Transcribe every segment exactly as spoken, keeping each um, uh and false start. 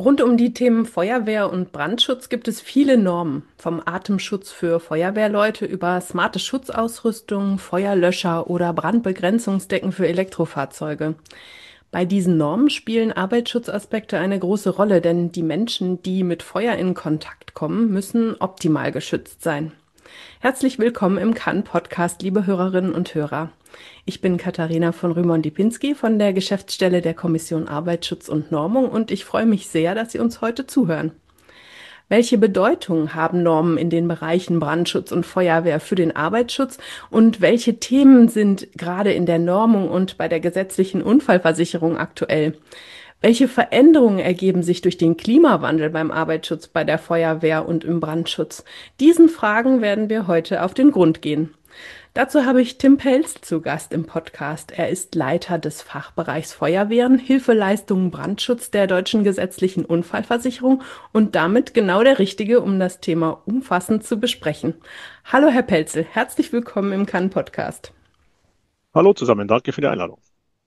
Rund um die Themen Feuerwehr und Brandschutz gibt es viele Normen, vom Atemschutz für Feuerwehrleute über smarte Schutzausrüstung, Feuerlöscher oder Brandbegrenzungsdecken für Elektrofahrzeuge. Bei diesen Normen spielen Arbeitsschutzaspekte eine große Rolle, denn die Menschen, die mit Feuer in Kontakt kommen, müssen optimal geschützt sein. Herzlich willkommen im Kann-Podcast, liebe Hörerinnen und Hörer. Ich bin Katharina von Rümon-Lipinski von der Geschäftsstelle der Kommission Arbeitsschutz und Normung und ich freue mich sehr, dass Sie uns heute zuhören. Welche Bedeutung haben Normen in den Bereichen Brandschutz und Feuerwehr für den Arbeitsschutz und welche Themen sind gerade in der Normung und bei der gesetzlichen Unfallversicherung aktuell? Welche Veränderungen ergeben sich durch den Klimawandel beim Arbeitsschutz, bei der Feuerwehr und im Brandschutz? Diesen Fragen werden wir heute auf den Grund gehen. Dazu habe ich Tim Pelz zu Gast im Podcast. Er ist Leiter des Fachbereichs Feuerwehren, Hilfeleistungen, Brandschutz der Deutschen Gesetzlichen Unfallversicherung und damit genau der Richtige, um das Thema umfassend zu besprechen. Hallo Herr Pelzel, herzlich willkommen im Kann-Podcast. Hallo zusammen, danke für die Einladung.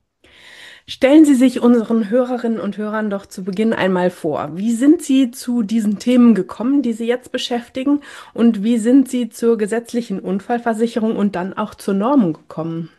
Stellen Sie sich unseren Hörerinnen und Hörern doch zu Beginn einmal vor. Wie sind Sie zu diesen Themen gekommen, die Sie jetzt beschäftigen? Und wie sind Sie zur gesetzlichen Unfallversicherung und dann auch zur Normung gekommen?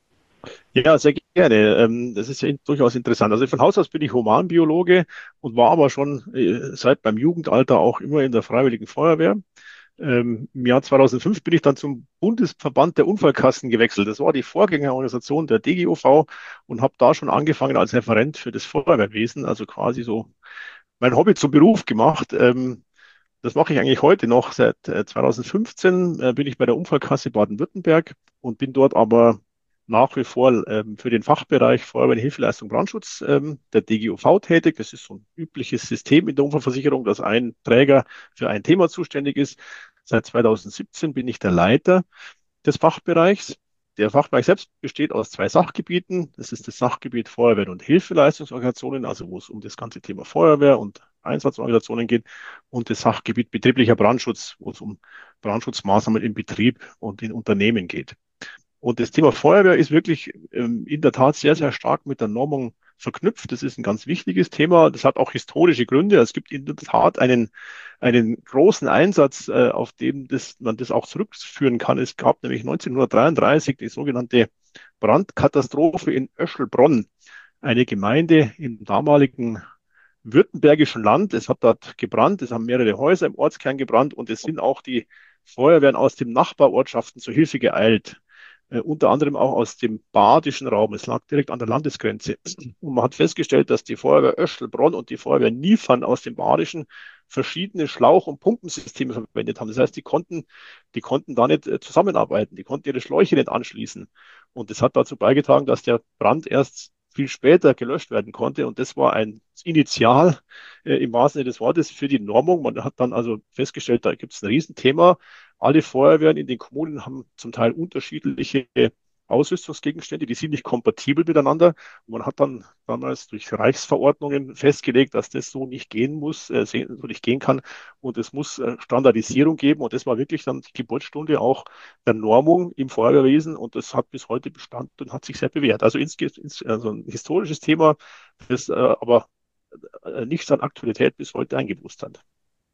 Ja, sehr gerne. Ähm, Das ist ja in- durchaus interessant. Also von Haus aus bin ich Humanbiologe und war aber schon äh, seit meinem Jugendalter auch immer in der Freiwilligen Feuerwehr. Ähm, Im Jahr zweitausendfünf bin ich dann zum Bundesverband der Unfallkassen gewechselt. Das war die Vorgängerorganisation der D G O V und habe da schon angefangen als Referent für das Feuerwehrwesen, also quasi so mein Hobby zum Beruf gemacht. Ähm, Das mache ich eigentlich heute noch. Seit äh, zweitausendfünfzehn äh, bin ich bei der Unfallkasse Baden-Württemberg und bin dort aber nach wie vor ähm, für den Fachbereich Feuerwehr, Hilfeleistung, Brandschutz ähm, der D G O V tätig. Das ist so ein übliches System in der Unfallversicherung, dass ein Träger für ein Thema zuständig ist. Seit zweitausendsiebzehn bin ich der Leiter des Fachbereichs. Der Fachbereich selbst besteht aus zwei Sachgebieten. Das ist das Sachgebiet Feuerwehr und Hilfeleistungsorganisationen, also wo es um das ganze Thema Feuerwehr und Einsatzorganisationen geht, und das Sachgebiet betrieblicher Brandschutz, wo es um Brandschutzmaßnahmen im Betrieb und in Unternehmen geht. Und das Thema Feuerwehr ist wirklich ähm, in der Tat sehr, sehr stark mit der Normung verknüpft. Das ist ein ganz wichtiges Thema. Das hat auch historische Gründe. Es gibt in der Tat einen, einen großen Einsatz, äh, auf dem das, man das auch zurückführen kann. Es gab nämlich neunzehnhundertdreiunddreißig die sogenannte Brandkatastrophe in Öschelbronn, eine Gemeinde im damaligen württembergischen Land. Es hat dort gebrannt, es haben mehrere Häuser im Ortskern gebrannt und es sind auch die Feuerwehren aus den Nachbarortschaften zur Hilfe geeilt. Äh, unter anderem auch aus dem badischen Raum. Es lag direkt an der Landesgrenze. Und man hat festgestellt, dass die Feuerwehr Öschelbronn und die Feuerwehr Niefern aus dem Badischen verschiedene Schlauch- und Pumpensysteme verwendet haben. Das heißt, die konnten, die konnten da nicht äh, zusammenarbeiten, die konnten ihre Schläuche nicht anschließen. Und das hat dazu beigetragen, dass der Brand erst viel später gelöscht werden konnte. Und das war ein Initial äh, im wahrsten Sinne des Wortes für die Normung. Man hat dann also festgestellt, da gibt es ein Riesenthema. Alle Feuerwehren in den Kommunen haben zum Teil unterschiedliche Ausrüstungsgegenstände, die sind nicht kompatibel miteinander. Und man hat dann damals durch Reichsverordnungen festgelegt, dass das so nicht gehen muss, äh, so nicht gehen kann. Und es muss äh, Standardisierung geben. Und das war wirklich dann die Geburtsstunde auch der Normung im Feuerwehrwesen. Und das hat bis heute Bestand und hat sich sehr bewährt. Also, ins, ins, also ein historisches Thema, das äh, aber äh, nichts an Aktualität bis heute eingebusst hat.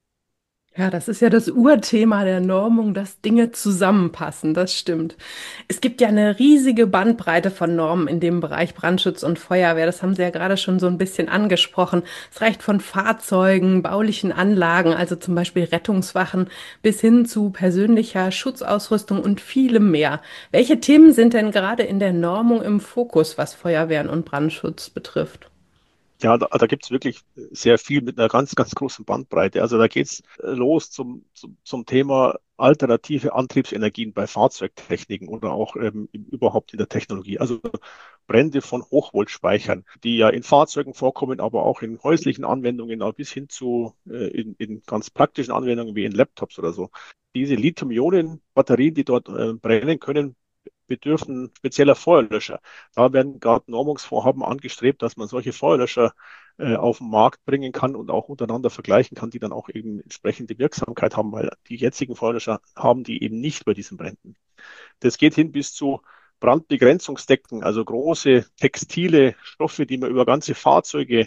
Ja, das ist ja das Urthema der Normung, dass Dinge zusammenpassen, das stimmt. Es gibt ja eine riesige Bandbreite von Normen in dem Bereich Brandschutz und Feuerwehr. Das haben Sie ja gerade schon so ein bisschen angesprochen. Es reicht von Fahrzeugen, baulichen Anlagen, also zum Beispiel Rettungswachen, bis hin zu persönlicher Schutzausrüstung und vielem mehr. Welche Themen sind denn gerade in der Normung im Fokus, was Feuerwehren und Brandschutz betrifft? Ja, da, da gibt es wirklich sehr viel mit einer ganz, ganz großen Bandbreite. Also da geht's los zum, zum, zum Thema alternative Antriebsenergien bei Fahrzeugtechniken oder auch ähm, überhaupt in der Technologie. Also Brände von Hochvoltspeichern, die ja in Fahrzeugen vorkommen, aber auch in häuslichen Anwendungen, auch bis hin zu äh, in, in ganz praktischen Anwendungen wie in Laptops oder so. Diese Lithium-Ionen-Batterien, die dort äh, brennen können, bedürfen spezieller Feuerlöscher. Da werden gerade Normungsvorhaben angestrebt, dass man solche Feuerlöscher äh, auf den Markt bringen kann und auch untereinander vergleichen kann, die dann auch eben entsprechende Wirksamkeit haben, weil die jetzigen Feuerlöscher haben die eben nicht bei diesen Bränden. Das geht hin bis zu Brandbegrenzungsdecken, also große textile Stoffe, die man über ganze Fahrzeuge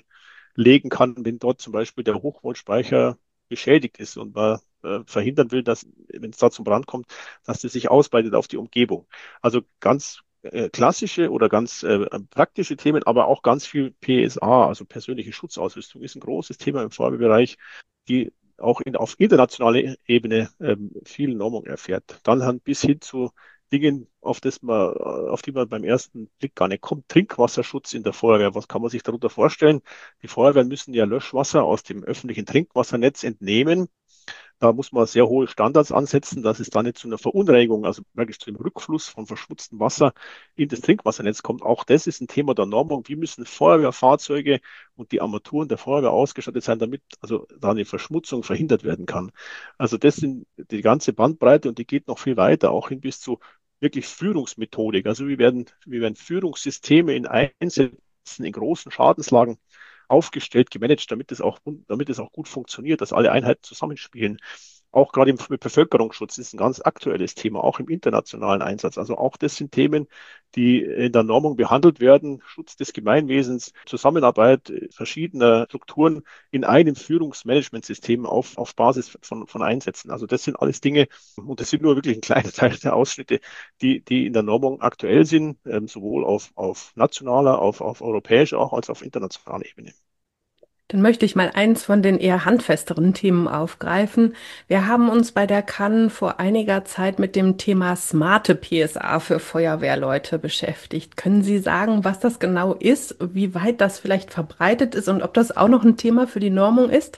legen kann, wenn dort zum Beispiel der Hochvoltspeicher beschädigt ist und man äh, verhindern will, dass, wenn es da zum Brand kommt, dass das sich ausbreitet auf die Umgebung. Also ganz äh, klassische oder ganz äh, praktische Themen, aber auch ganz viel P S A, also persönliche Schutzausrüstung, ist ein großes Thema im Feuerwehrbereich, die auch in, auf internationaler Ebene ähm, viel Normung erfährt. Dann halt bis hin zu Dingen, auf das man, auf die man beim ersten Blick gar nicht kommt. Trinkwasserschutz in der Feuerwehr. Was kann man sich darunter vorstellen? Die Feuerwehren müssen ja Löschwasser aus dem öffentlichen Trinkwassernetz entnehmen. Da muss man sehr hohe Standards ansetzen, dass es da nicht zu einer Verunreinigung, also wirklich zu dem Rückfluss von verschmutztem Wasser in das Trinkwassernetz kommt. Auch das ist ein Thema der Normung. Wie müssen Feuerwehrfahrzeuge und die Armaturen der Feuerwehr ausgestattet sein, damit also da eine Verschmutzung verhindert werden kann. Also das sind die ganze Bandbreite und die geht noch viel weiter, auch hin bis zu wirklich Führungsmethodik. Also wie werden, wie werden Führungssysteme in Einsätzen in großen Schadenslagen aufgestellt, gemanagt, damit es auch, damit es auch gut funktioniert, dass alle Einheiten zusammenspielen. Auch gerade im Bevölkerungsschutz ist ein ganz aktuelles Thema, auch im internationalen Einsatz. Also auch das sind Themen, die in der Normung behandelt werden. Schutz des Gemeinwesens, Zusammenarbeit verschiedener Strukturen in einem Führungsmanagementsystem auf, auf Basis von, von Einsätzen. Also das sind alles Dinge, und das sind nur wirklich ein kleiner Teil der Ausschnitte, die, die in der Normung aktuell sind, ähm, sowohl auf, auf nationaler, auf, auf europäischer, auch als auf internationaler Ebene. Dann möchte ich mal eins von den eher handfesteren Themen aufgreifen. Wir haben uns bei der Cannes vor einiger Zeit mit dem Thema smarte P S A für Feuerwehrleute beschäftigt. Können Sie sagen, was das genau ist, wie weit das vielleicht verbreitet ist und ob das auch noch ein Thema für die Normung ist?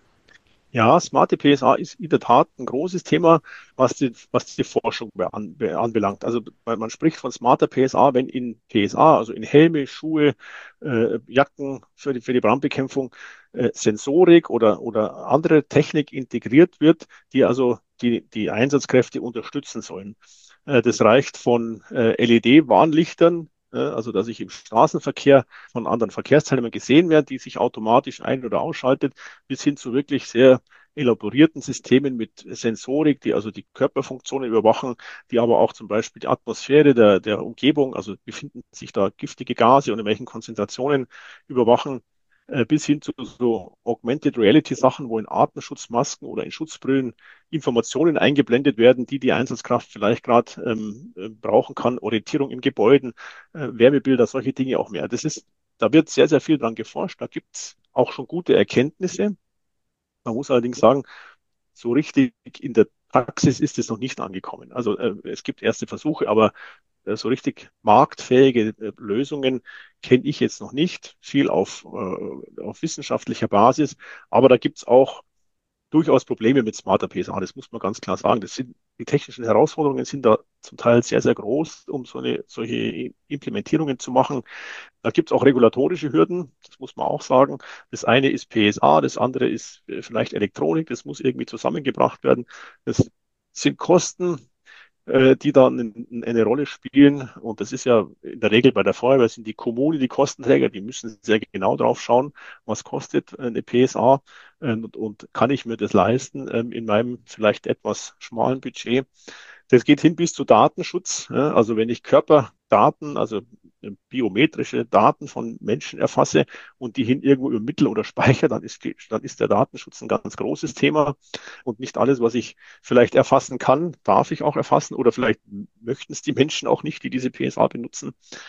Ja, smarte P S A ist in der Tat ein großes Thema, was die, was die Forschung an, anbelangt. Also weil man spricht von smarter P S A, wenn in P S A, also in Helme, Schuhe, äh, Jacken für die, für die Brandbekämpfung, äh, Sensorik oder, oder andere Technik integriert wird, die also die, die Einsatzkräfte unterstützen sollen. Äh, das reicht von äh, L E D-Warnlichtern, äh, also dass ich im Straßenverkehr von anderen Verkehrsteilnehmern gesehen werde, die sich automatisch ein- oder ausschaltet, bis hin zu wirklich sehr elaborierten Systemen mit Sensorik, die also die Körperfunktionen überwachen, die aber auch zum Beispiel die Atmosphäre der, der Umgebung, also befinden sich da giftige Gase und in welchen Konzentrationen überwachen, äh, bis hin zu so Augmented Reality Sachen, wo in Atemschutzmasken oder in Schutzbrillen Informationen eingeblendet werden, die die Einsatzkraft vielleicht gerade ähm, äh, brauchen kann, Orientierung in Gebäuden, äh, Wärmebilder, solche Dinge auch mehr. Das ist, da wird sehr, sehr viel dran geforscht. Da gibt es auch schon gute Erkenntnisse. Man muss allerdings sagen, so richtig in der Praxis ist es noch nicht angekommen. Also äh, es gibt erste Versuche, aber äh, so richtig marktfähige äh, Lösungen kenne ich jetzt noch nicht. Viel auf, äh, auf wissenschaftlicher Basis, aber da gibt es auch durchaus Probleme mit smarter P S A. Das muss man ganz klar sagen. Das sind, die technischen Herausforderungen sind da zum Teil sehr, sehr groß, um so eine, solche Implementierungen zu machen. Da gibt es auch regulatorische Hürden, das muss man auch sagen. Das eine ist P S A, das andere ist äh, vielleicht Elektronik, das muss irgendwie zusammengebracht werden. Das sind Kosten, äh, die da eine, eine Rolle spielen. Und das ist ja in der Regel bei der Feuerwehr sind die Kommunen die Kostenträger, die müssen sehr genau drauf schauen, was kostet eine P S A äh, und, und kann ich mir das leisten ähm, in meinem vielleicht etwas schmalen Budget. Das geht hin bis zu Datenschutz. Ja, also wenn ich Körperdaten, also äh, biometrische Daten von Menschen erfasse und die hin irgendwo übermittle oder speichere, dann ist, die, dann ist der Datenschutz ein ganz großes Thema. Und nicht alles, was ich vielleicht erfassen kann, darf ich auch erfassen oder vielleicht möchten es die Menschen auch nicht, die diese P S A benutzen.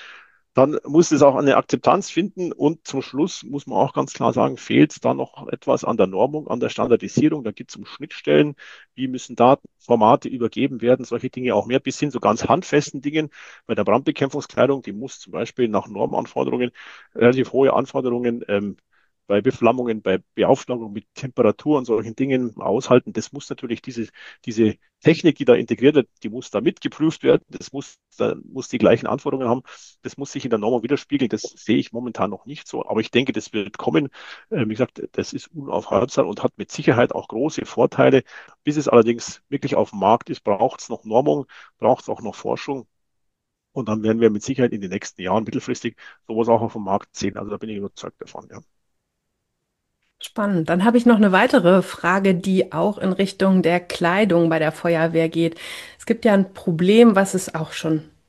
Dann muss es auch eine Akzeptanz finden und zum Schluss muss man auch ganz klar sagen, fehlt da noch etwas an der Normung, an der Standardisierung. Da geht es um Schnittstellen, wie müssen Datenformate übergeben werden, solche Dinge auch mehr, bis hin zu ganz handfesten Dingen. Bei der Brandbekämpfungskleidung, die muss zum Beispiel nach Normanforderungen, relativ hohe Anforderungen ähm, bei Beflammungen, bei Beaufschlagung mit Temperatur und solchen Dingen aushalten. Das muss natürlich diese, diese Technik, die da integriert wird, die muss da mitgeprüft werden. Das muss, da muss die gleichen Anforderungen haben. Das muss sich in der Norm widerspiegeln. Das sehe ich momentan noch nicht so. Aber ich denke, das wird kommen. Äh, wie gesagt, das ist unaufhaltsam und hat mit Sicherheit auch große Vorteile. Bis es allerdings wirklich auf dem Markt ist, braucht es noch Normung, braucht es auch noch Forschung. Und dann werden wir mit Sicherheit in den nächsten Jahren mittelfristig sowas auch auf dem Markt sehen. Also da bin ich überzeugt davon, ja. Spannend. Dann habe ich noch eine weitere Frage, die auch in Richtung der Kleidung bei der Feuerwehr geht. Es gibt ja ein Problem, was es auch schon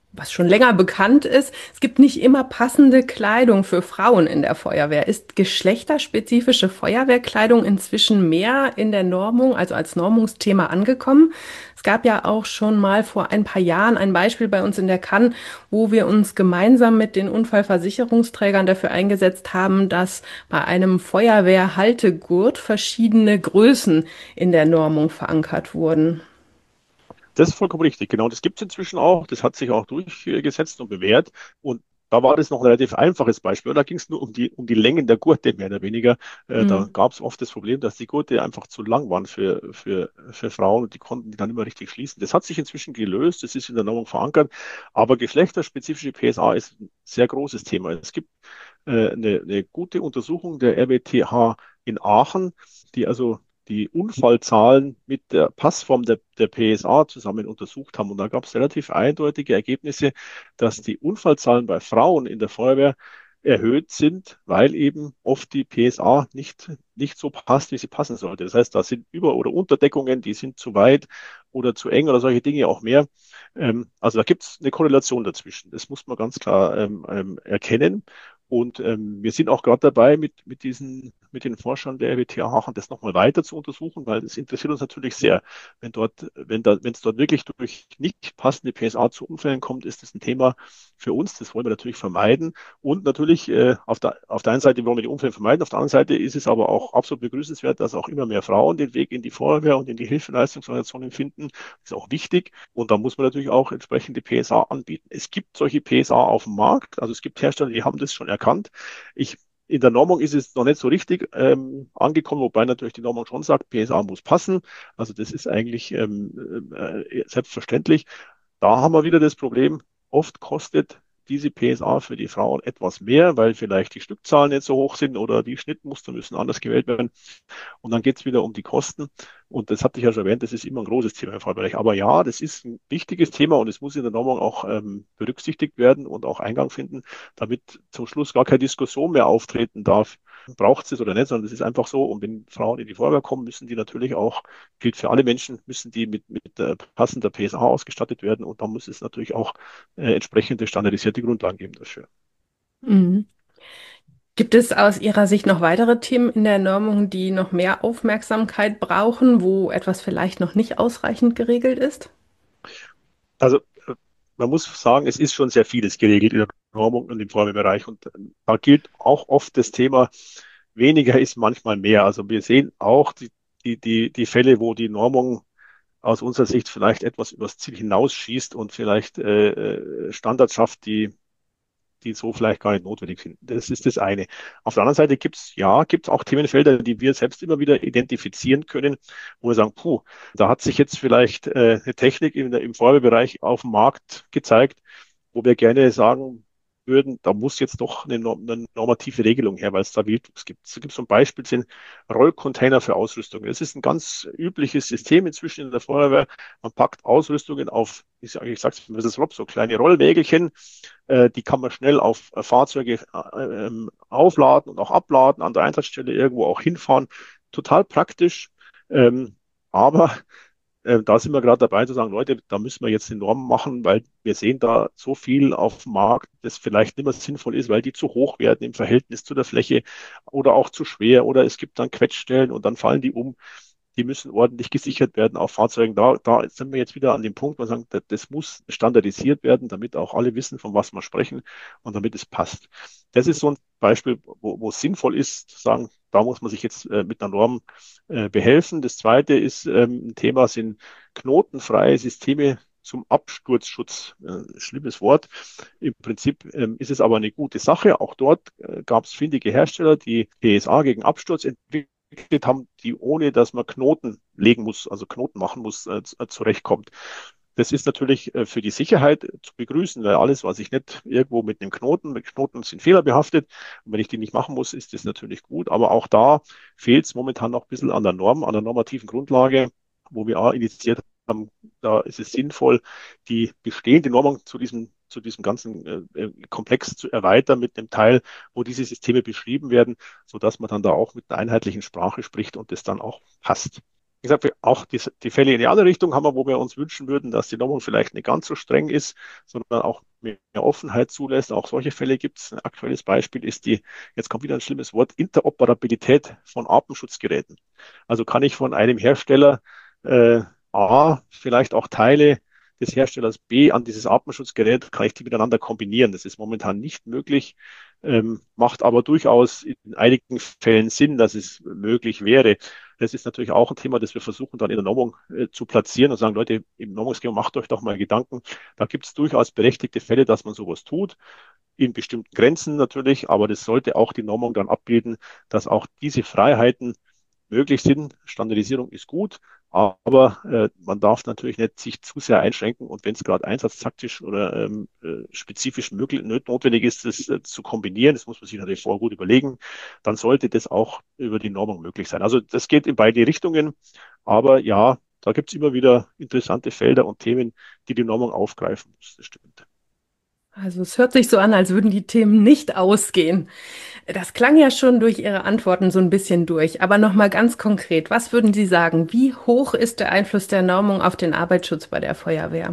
Was schon länger bekannt ist, es gibt nicht immer passende Kleidung für Frauen in der Feuerwehr. Ist geschlechterspezifische Feuerwehrkleidung inzwischen mehr in der Normung, also als Normungsthema angekommen? Es gab ja auch schon mal vor ein paar Jahren ein Beispiel bei uns in der Kann, wo wir uns gemeinsam mit den Unfallversicherungsträgern dafür eingesetzt haben, dass bei einem Feuerwehrhaltegurt verschiedene Größen in der Normung verankert wurden. Das ist vollkommen richtig, genau. Das gibt es inzwischen auch. Das hat sich auch durchgesetzt und bewährt. Und da war das noch ein relativ einfaches Beispiel. Und da ging es nur um die, um die Längen der Gurte, mehr oder weniger. Äh, da Mhm. gab es oft das Problem, dass die Gurte einfach zu lang waren für, für, für Frauen und die konnten die dann immer richtig schließen. Das hat sich inzwischen gelöst. Das ist in der Normung verankert. Aber geschlechterspezifische P S A ist ein sehr großes Thema. Es gibt äh, eine, eine gute Untersuchung der R W T H in Aachen, die also die Unfallzahlen mit der Passform der, der P S A zusammen untersucht haben. Und da gab es relativ eindeutige Ergebnisse, dass die Unfallzahlen bei Frauen in der Feuerwehr erhöht sind, weil eben oft die P S A nicht, nicht so passt, wie sie passen sollte. Das heißt, da sind Über- oder Unterdeckungen, die sind zu weit oder zu eng oder solche Dinge auch mehr. Ähm, also da gibt es eine Korrelation dazwischen. Das muss man ganz klar ähm, ähm, erkennen. Und ähm, wir sind auch gerade dabei, mit, mit diesen, mit den Forschern der R W T H Aachen das nochmal weiter zu untersuchen, weil das interessiert uns natürlich sehr. Wenn dort, wenn da, wenn es dort wirklich durch nicht passende P S A zu Unfällen kommt, ist das ein Thema für uns. Das wollen wir natürlich vermeiden. Und natürlich, äh, auf der, auf der einen Seite wollen wir die Unfälle vermeiden, auf der anderen Seite ist es aber auch absolut begrüßenswert, dass auch immer mehr Frauen den Weg in die Feuerwehr und in die Hilfeleistungsorganisationen finden. Das ist auch wichtig. Und da muss man natürlich auch entsprechende P S A anbieten. Es gibt solche P S A auf dem Markt. Also es gibt Hersteller, die haben das schon erkannt. Ich, in der Normung ist es noch nicht so richtig ähm, angekommen, wobei natürlich die Normung schon sagt, P S A muss passen. Also das ist eigentlich ähm, äh, selbstverständlich. Da haben wir wieder das Problem, oft kostet diese P S A für die Frauen etwas mehr, weil vielleicht die Stückzahlen nicht so hoch sind oder die Schnittmuster müssen anders gewählt werden. Und dann geht es wieder um die Kosten. Und das hatte ich ja schon erwähnt, das ist immer ein großes Thema im Fallbereich. Aber ja, das ist ein wichtiges Thema und es muss in der Normung auch ähm, berücksichtigt werden und auch Eingang finden, damit zum Schluss gar keine Diskussion mehr auftreten darf. Braucht es oder nicht, sondern es ist einfach so. Und wenn Frauen in die Feuerwehr kommen, müssen die natürlich auch, gilt für alle Menschen, müssen die mit, mit äh, passender P S A ausgestattet werden. Und da muss es natürlich auch äh, entsprechende standardisierte Grundlagen geben dafür. Mhm. Gibt es aus Ihrer Sicht noch weitere Themen in der Normung, die noch mehr Aufmerksamkeit brauchen, wo etwas vielleicht noch nicht ausreichend geregelt ist? Also äh, man muss sagen, es ist schon sehr vieles geregelt in der Normung und im Feuerwehrbereich. Und äh, da gilt auch oft das Thema, weniger ist manchmal mehr. Also wir sehen auch die, die, die, die Fälle, wo die Normung aus unserer Sicht vielleicht etwas übers Ziel hinausschießt und vielleicht äh, äh, Standards schafft, die die so vielleicht gar nicht notwendig sind. Das ist das eine. Auf der anderen Seite gibt es, ja, gibt es auch Themenfelder, die wir selbst immer wieder identifizieren können, wo wir sagen, puh, da hat sich jetzt vielleicht äh, eine Technik in der, im Feuerwehrbereich auf dem Markt gezeigt, wo wir gerne sagen würden, da muss jetzt doch eine, Norm- eine normative Regelung her, weil es da Wildwuchs gibt. Es gibt zum Beispiel sind Rollcontainer für Ausrüstung. Das ist ein ganz übliches System inzwischen in der Feuerwehr. Man packt Ausrüstungen auf, ich sage, ich sag's, das ist Rob, so kleine Rollwägelchen, äh, die kann man schnell auf äh, Fahrzeuge äh, ähm, aufladen und auch abladen, an der Einsatzstelle irgendwo auch hinfahren. Total praktisch. Ähm, aber äh, da sind wir gerade dabei zu sagen, Leute, da müssen wir jetzt die Normen machen, weil wir sehen da so viel auf dem Markt, das vielleicht nicht mehr sinnvoll ist, weil die zu hoch werden im Verhältnis zu der Fläche oder auch zu schwer oder es gibt dann Quetschstellen und dann fallen die um. Die müssen ordentlich gesichert werden auf Fahrzeugen. Da, da sind wir jetzt wieder an dem Punkt, wo wir sagen, das, das muss standardisiert werden, damit auch alle wissen, von was wir sprechen und damit es passt. Das ist so ein Beispiel, wo, wo es sinnvoll ist, zu sagen, da muss man sich jetzt äh, mit einer Norm äh, behelfen. Das zweite ist ähm, ein Thema, sind knotenfreie Systeme zum Absturzschutz. Äh, schlimmes Wort. Im Prinzip ähm, ist es aber eine gute Sache. Auch dort äh, gab es findige Hersteller, die P S A gegen Absturz entwickelt haben, die ohne dass man Knoten legen muss, also Knoten machen muss, äh, äh, zurechtkommt. Das ist natürlich äh, für die Sicherheit zu begrüßen, weil alles, was ich nicht irgendwo mit einem Knoten, mit Knoten sind fehlerbehaftet. Und wenn ich die nicht machen muss, ist das natürlich gut. Aber auch da fehlt es momentan noch ein bisschen an der Norm, an der normativen Grundlage, wo wir auch initiiert haben. Da ist es sinnvoll, die bestehende Normung zu diesem zu diesem ganzen äh, äh, Komplex zu erweitern mit einem Teil, wo diese Systeme beschrieben werden, sodass man dann da auch mit einer einheitlichen Sprache spricht und das dann auch passt. wie gesagt, auch die, die Fälle in die andere Richtung haben wir, wo wir uns wünschen würden, dass die Normung vielleicht nicht ganz so streng ist, sondern auch mehr Offenheit zulässt. Auch solche Fälle gibt es. Ein aktuelles Beispiel ist die, jetzt kommt wieder ein schlimmes Wort, Interoperabilität von Atemschutzgeräten. Also kann ich von einem Hersteller äh, A vielleicht auch Teile des Herstellers B an dieses Atemschutzgerät, kann ich die miteinander kombinieren. Das ist momentan nicht möglich, ähm, macht aber durchaus in einigen Fällen Sinn, dass es möglich wäre. Das ist natürlich auch ein Thema, das wir versuchen dann in der Normung äh, zu platzieren und sagen, Leute, im Normungsschema macht euch doch mal Gedanken. Da gibt es durchaus berechtigte Fälle, dass man sowas tut, in bestimmten Grenzen natürlich, aber das sollte auch die Normung dann abbilden, dass auch diese Freiheiten möglich sind. Standardisierung ist gut, aber äh, man darf natürlich nicht sich zu sehr einschränken und wenn es gerade einsatztaktisch oder ähm, äh, spezifisch möglich, notwendig ist, das äh, zu kombinieren, das muss man sich natürlich vorher gut überlegen, dann sollte das auch über die Normung möglich sein. Also das geht in beide Richtungen, aber ja, da gibt es immer wieder interessante Felder und Themen, die die Normung aufgreifen muss. Das stimmt. Also es hört sich so an, als würden die Themen nicht ausgehen. Das klang ja schon durch Ihre Antworten so ein bisschen durch. Aber noch mal ganz konkret, was würden Sie sagen? Wie hoch ist der Einfluss der Normung auf den Arbeitsschutz bei der Feuerwehr?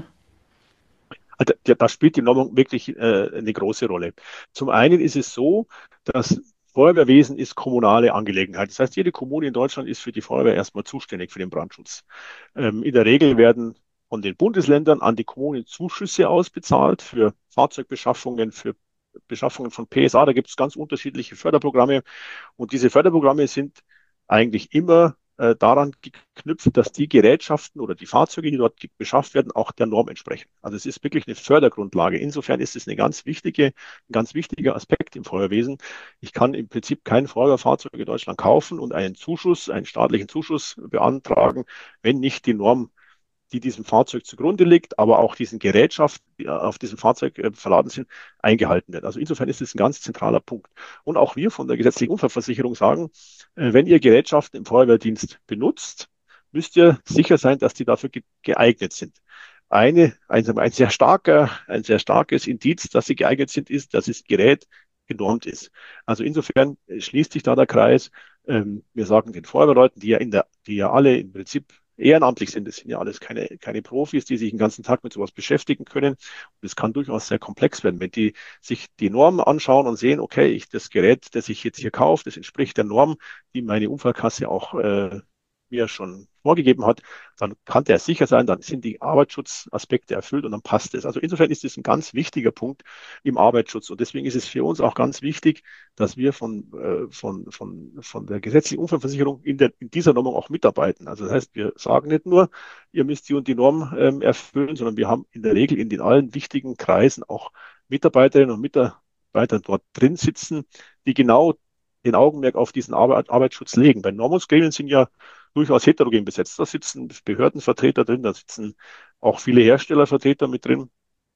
Also, da da spielt die Normung wirklich äh, eine große Rolle. Zum einen ist es so, dass Feuerwehrwesen ist kommunale Angelegenheit. Das heißt, jede Kommune in Deutschland ist für die Feuerwehr erstmal zuständig für den Brandschutz. Ähm, in der Regel werden von den Bundesländern an die Kommunen Zuschüsse ausbezahlt für Fahrzeugbeschaffungen, für Beschaffungen von P S A. Da gibt es ganz unterschiedliche Förderprogramme. Und diese Förderprogramme sind eigentlich immer äh, daran geknüpft, dass die Gerätschaften oder die Fahrzeuge, die dort beschafft werden, auch der Norm entsprechen. Also es ist wirklich eine Fördergrundlage. Insofern ist es eine ganz wichtige, ein ganz wichtiger Aspekt im Feuerwesen. Ich kann im Prinzip kein Feuerwehrfahrzeug in Deutschland kaufen und einen Zuschuss, einen staatlichen Zuschuss beantragen, wenn nicht die Norm, die diesem Fahrzeug zugrunde liegt, aber auch diesen Gerätschaften, die auf diesem Fahrzeug äh, verladen sind, eingehalten wird. Also insofern ist es ein ganz zentraler Punkt. Und auch wir von der gesetzlichen Unfallversicherung sagen, äh, wenn ihr Gerätschaften im Feuerwehrdienst benutzt, müsst ihr sicher sein, dass die dafür ge geeignet sind. Eine, ein, ein sehr starker, ein sehr starkes Indiz, dass sie geeignet sind, ist, dass das Gerät genormt ist. Also insofern äh, schließt sich da der Kreis. Ähm, wir sagen den Feuerwehrleuten, die ja in der, die ja alle im Prinzip ehrenamtlich sind. Das sind ja alles keine, keine Profis, die sich den ganzen Tag mit sowas beschäftigen können. Und es kann durchaus sehr komplex werden, wenn die sich die Normen anschauen und sehen, okay, ich, das Gerät, das ich jetzt hier kaufe, das entspricht der Norm, die meine Unfallkasse auch äh, mir schon vorgegeben hat, dann kann der sicher sein, dann sind die Arbeitsschutzaspekte erfüllt und dann passt es. Also insofern ist es ein ganz wichtiger Punkt im Arbeitsschutz. Und deswegen ist es für uns auch ganz wichtig, dass wir von, äh, von, von, von der gesetzlichen Unfallversicherung in, der, in dieser Normung auch mitarbeiten. Also das heißt, wir sagen nicht nur, ihr müsst die und die Norm ähm, erfüllen, sondern wir haben in der Regel in den allen wichtigen Kreisen auch Mitarbeiterinnen und Mitarbeiter dort drin sitzen, die genau den Augenmerk auf diesen Arbeit, Arbeitsschutz legen. Bei Normungsgremien sind ja durchaus heterogen besetzt. Da sitzen Behördenvertreter drin, da sitzen auch viele Herstellervertreter mit drin.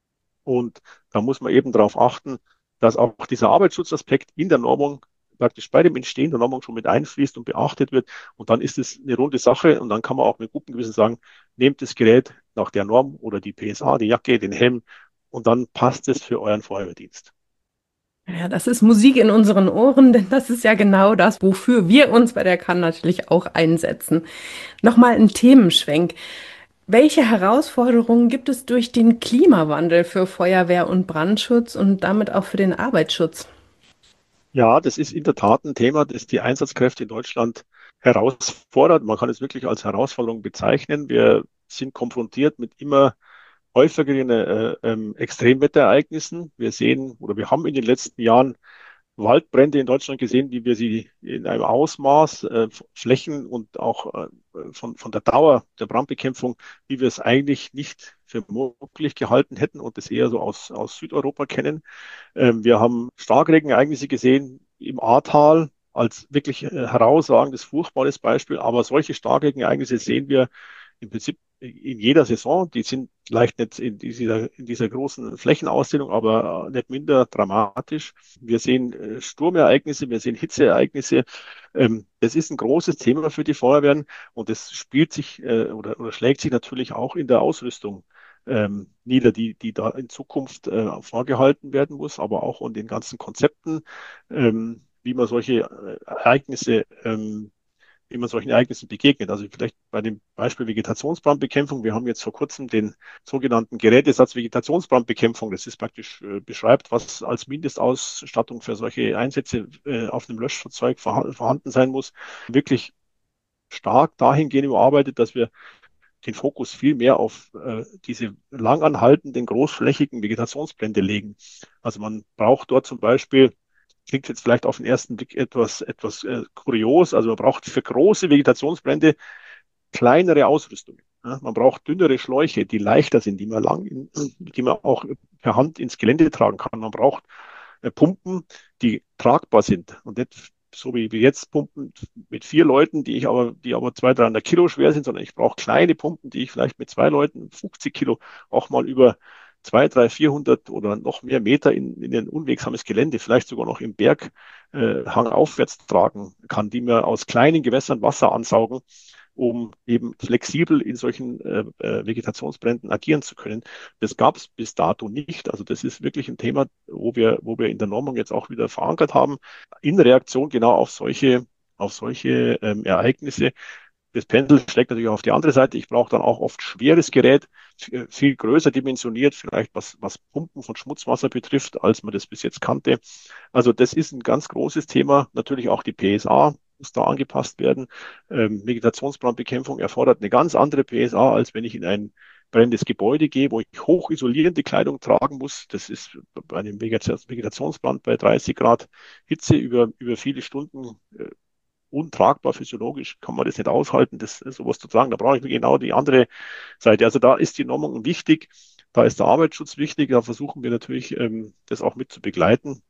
Und da muss man eben darauf achten, dass auch dieser Arbeitsschutzaspekt in der Normung praktisch bei dem Entstehen der Normung schon mit einfließt und beachtet wird. Und dann ist es eine runde Sache und dann kann man auch mit gutem Gewissen sagen, nehmt das Gerät nach der Norm oder die P S A, die Jacke, den Helm und dann passt es für euren Feuerwehrdienst. Ja, das ist Musik in unseren Ohren, denn das ist ja genau das, wofür wir uns bei der Kann natürlich auch einsetzen. Nochmal ein Themenschwenk. Welche Herausforderungen gibt es durch den Klimawandel für Feuerwehr und Brandschutz und damit auch für den Arbeitsschutz? Ja, das ist in der Tat ein Thema, das die Einsatzkräfte in Deutschland herausfordert. Man kann es wirklich als Herausforderung bezeichnen. Wir sind konfrontiert mit immer häufigeren äh, ähm, Extremwetterereignissen. Wir sehen oder wir haben in den letzten Jahren Waldbrände in Deutschland gesehen, wie wir sie in einem Ausmaß, äh, Flächen und auch äh, von, von der Dauer der Brandbekämpfung, wie wir es eigentlich nicht für möglich gehalten hätten und das eher so aus, aus Südeuropa kennen. Ähm, wir haben Starkregenereignisse gesehen im Ahrtal als wirklich äh, herausragendes, furchtbares Beispiel. Aber solche Starkregenereignisse sehen wir im Prinzip in jeder Saison. Die sind vielleicht nicht in dieser, in dieser großen Flächenausdehnung, aber äh, nicht minder dramatisch. Wir sehen äh, Sturmereignisse, wir sehen Hitzeereignisse. Ähm, das ist ein großes Thema für die Feuerwehren und das spielt sich äh, oder, oder schlägt sich natürlich auch in der Ausrüstung ähm, nieder, die, die da in Zukunft äh, vorgehalten werden muss, aber auch an den ganzen Konzepten, ähm, wie man solche äh, Ereignisse ähm, wie man solchen Ereignissen begegnet. Also vielleicht bei dem Beispiel Vegetationsbrandbekämpfung. Wir haben jetzt vor kurzem den sogenannten Gerätesatz Vegetationsbrandbekämpfung. Das ist praktisch äh, beschreibt, was als Mindestausstattung für solche Einsätze äh, auf einem Löschfahrzeug vorha- vorhanden sein muss. Wirklich stark dahingehend überarbeitet, dass wir den Fokus viel mehr auf äh, diese langanhaltenden, großflächigen Vegetationsbrände legen. Also man braucht dort zum Beispiel, klingt jetzt vielleicht auf den ersten Blick etwas, etwas äh, kurios, also man braucht für große Vegetationsbrände kleinere Ausrüstungen. Ja, man braucht dünnere Schläuche, die leichter sind, die man lang, in, die man auch per Hand ins Gelände tragen kann. Man braucht äh, Pumpen, die tragbar sind und nicht so wie wir jetzt Pumpen mit vier Leuten, die ich aber, die aber zweihundert, dreihundert Kilo schwer sind, sondern ich brauche kleine Pumpen, die ich vielleicht mit zwei Leuten, fünfzig Kilo, auch mal über zwei, drei, vierhundert oder noch mehr Meter in, in ein unwegsames Gelände, vielleicht sogar noch im Berghang äh, aufwärts tragen kann, die mir aus kleinen Gewässern Wasser ansaugen, um eben flexibel in solchen äh, äh, Vegetationsbränden agieren zu können. Das gab es bis dato nicht. Also das ist wirklich ein Thema, wo wir, wo wir in der Normung jetzt auch wieder verankert haben, in Reaktion genau auf solche, auf solche ähm, Ereignisse. Das Pendel schlägt natürlich auch auf die andere Seite. Ich brauche dann auch oft schweres Gerät, viel größer dimensioniert, vielleicht was, was Pumpen von Schmutzwasser betrifft, als man das bis jetzt kannte. Also das ist ein ganz großes Thema. Natürlich auch die P S A muss da angepasst werden. Ähm, Vegetationsbrandbekämpfung erfordert eine ganz andere P S A, als wenn ich in ein brennendes Gebäude gehe, wo ich hochisolierende Kleidung tragen muss. Das ist bei einem Vegetationsbrand bei dreißig Grad Hitze über, über viele Stunden äh, untragbar physiologisch, kann man das nicht aushalten, das sowas zu tragen. Da brauche ich genau die andere Seite. Also da ist die Normung wichtig, da ist der Arbeitsschutz wichtig, da versuchen wir natürlich, ähm, das auch mit zu begleiten,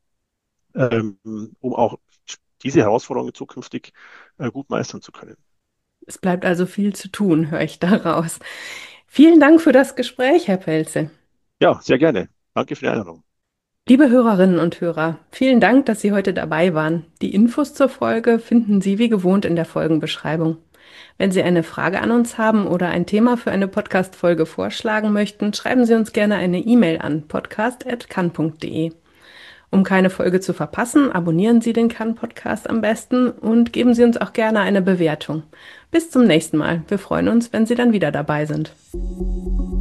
ähm, um auch diese Herausforderungen zukünftig äh, gut meistern zu können. Es bleibt also viel zu tun, höre ich daraus. Vielen Dank für das Gespräch, Herr Pelze. Ja, sehr gerne. Danke für die Einladung. Liebe Hörerinnen und Hörer, vielen Dank, dass Sie heute dabei waren. Die Infos zur Folge finden Sie wie gewohnt in der Folgenbeschreibung. Wenn Sie eine Frage an uns haben oder ein Thema für eine Podcast-Folge vorschlagen möchten, schreiben Sie uns gerne eine E-Mail an podcast at kann punkt de. Um keine Folge zu verpassen, abonnieren Sie den Kann-Podcast am besten und geben Sie uns auch gerne eine Bewertung. Bis zum nächsten Mal. Wir freuen uns, wenn Sie dann wieder dabei sind.